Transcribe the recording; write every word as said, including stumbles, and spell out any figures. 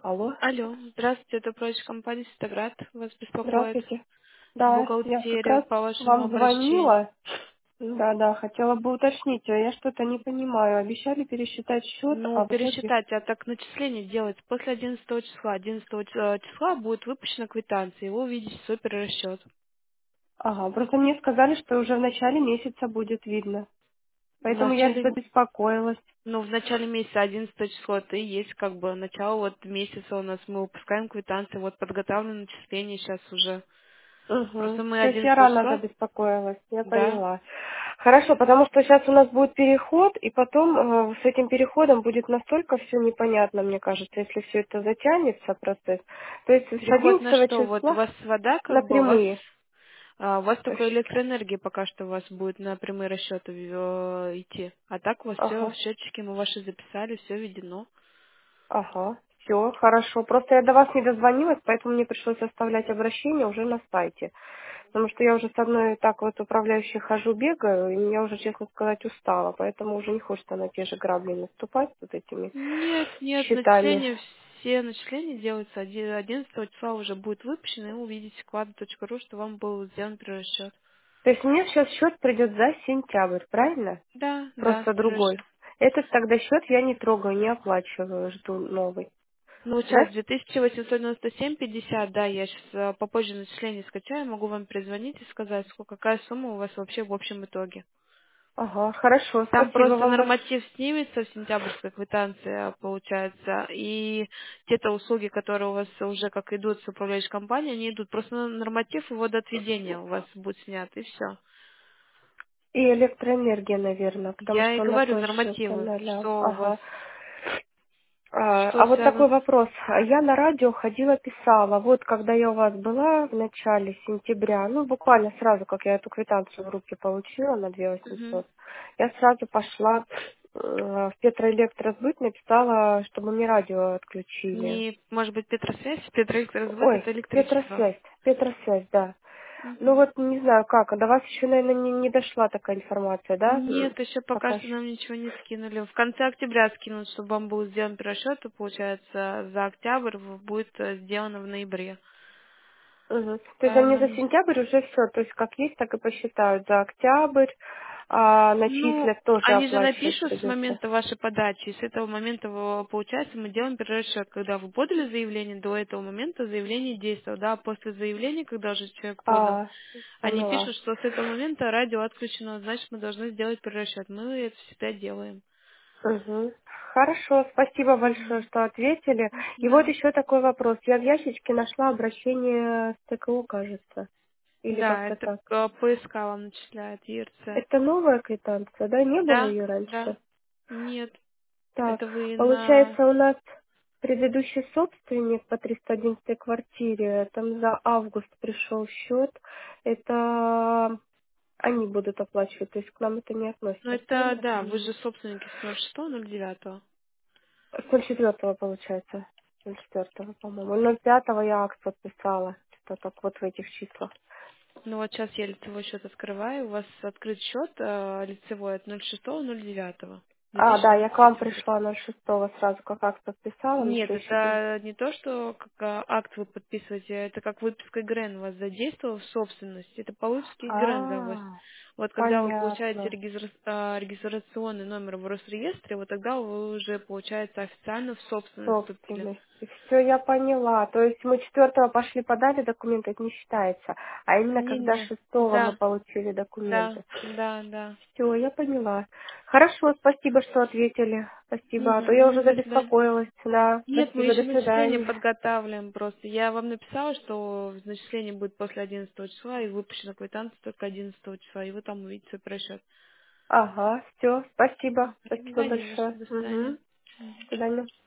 Алло, Алло, здравствуйте, это прочь компания Ситоград. Вас беспокоит здравствуйте. Да, я как бухгалтерия раз по вашему вам обращению. звонила. Да, да, хотела бы уточнить, а я что-то не понимаю. Обещали пересчитать счет, Ну, а в итоге... пересчитать, а так начисление делается после одиннадцатого числа. одиннадцатого ч- числа будет выпущена квитанция, и вы увидите свой перерасчет. Ага, просто мне сказали, что уже в начале месяца будет видно. В Поэтому я начале, забеспокоилась. ну, в начале месяца, одиннадцатого числа, это и есть как бы начало вот месяца у нас. Мы выпускаем квитанции, вот подготовлены начисления сейчас уже. Угу. Просто мы То есть я одиннадцатого рано числа, забеспокоилась, я да, поняла. Хорошо, потому что сейчас у нас будет переход, и потом э, с этим переходом будет настолько все непонятно, мне кажется, если все это затянется, процесс. То есть с переход на одиннадцатого что? Вот у числа вас вода, как бы у вас напрямые. А, у вас по только счету. электроэнергия пока что у вас будет на прямые расчеты э, идти. А так у вас все в Ага, счетчике мы ваши записали, все введено. ага, все, хорошо. Просто я до вас не дозвонилась, поэтому мне пришлось оставлять обращение уже на сайте. Потому что я уже с одной так вот управляющей хожу, бегаю, и я уже, честно сказать, устала. Поэтому уже не хочется на те же грабли наступать с вот этими Нет, нет, счетами. начисления, все начисления делаются оди- одиннадцатого числа уже будет выпущено, и вы увидите вклад точка ру, что вам был сделан перерасчет. То есть мне сейчас счет придет за сентябрь, правильно? Да, да, Просто другой. перерасчет. Этот тогда счет я не трогаю, не оплачиваю, жду новый. Ну, вот сейчас Да? две тысячи восемьсот девяносто семь пятьдесят, да, я сейчас попозже начисление скачаю, могу вам перезвонить и сказать, сколько, какая сумма у вас вообще в общем итоге. Ага, хорошо, Там спасибо просто вам большое. норматив снимется в сентябрьской квитанции, получается, и те-то услуги, которые у вас уже как идут с управляющей компанией, они идут. Просто на норматив и водоотведения у вас будет снят, и все. И электроэнергия, наверное, потому Я и что на говорю тот счет нормативы, она ля- что у вас, Ага. А, что а вот связано такой с... вопрос. А Я на радио ходила, писала. Вот когда я у вас была в начале сентября, ну буквально сразу, как я эту квитанцию в руки получила на две тысячи Мгм. восемьсот, я сразу пошла э, в Петроэлектросбыт, написала, чтобы мне радио отключили. Не, может быть, Петросвязь? Петроэлектросбыт — Ой, это электричество. Петросвязь, Петросвязь, да. Ну Мгм. вот не знаю как, а до вас еще, наверное, не, не дошла такая информация, да? М, Нет, еще пока Пока что еще. нам ничего не скинули. В конце октября скинут, чтобы вам был сделан перерасчет, и получается за октябрь в- будет э, сделано в ноябре. Мгм. То есть они за Эм, сентябрь уже все, то есть как есть, так и посчитают. За октябрь а, Ну, начислят, тоже они же оплачивать напишут с придется. момента вашей подачи, и с этого момента, э, получается, мы делаем перерасчет. Когда вы подали заявление, до этого момента заявление действовало, да, а после заявления, когда уже человек подал, А, они поняла. пишут, что с этого момента радио отключено, значит, мы должны сделать перерасчет. Мы это всегда делаем. Мгм. Хорошо, спасибо большое, Мгм. что ответили. И вот Да. еще такой вопрос. Я в ящичке нашла обращение с ТКО, кажется. Или Да, как-то это так. э, ПСК вам начисляет, ЕРЦ. Это новая квитанция, да? Не было Да, ее да. раньше? Нет, Так, это вы на... получается, у нас предыдущий собственник по триста одиннадцатой квартире, там за август пришел счет. Это они будут оплачивать, то есть к нам это не Ну, относится, это, правильно да, вы понимаю? же собственники с ноль шестого ноль девятого. С ноль четвёртого получается. Ноль четвёртого, по-моему. Ноль пятого я акт подписала. Что-то так вот в этих числах. Ну вот сейчас я лицевой счет открываю. У вас открыт счет э, лицевой от ноль шестого ноль девятого А, да, я к вам две тысячи двадцать третий. пришла ноль шестого сразу, как акт подписала на Нет, следующий день. это не то, что как а, акт вы подписываете, это как выписка ГРЭН у вас задействовал в собственность. Это по выписке ГРЭН за вас. А, Вот когда вы получаете понятно. регистра- а, регистрационный номер в Росреестре, вот тогда вы уже, получается, официально в собственность вступили. Собственности. Все, я поняла. То есть мы четвертого пошли подали документы, это не считается. А именно когда Не-не, шестого мы да, получили да, документы. да, да. Все, я поняла. Хорошо, спасибо, что ответили. Спасибо. А то я Мгм, уже ну, до свидания. забеспокоилась. Да, Нет, мы спасибо, до еще начисление свидания. подготавливаем просто. Я вам написала, что начисление будет после одиннадцатого числа, и выпущена квитанция только одиннадцатого числа, и вы там увидите свой просчет. Ага, все, спасибо. Спасибо Да, не за что, большое. до свидания. Угу. До свидания.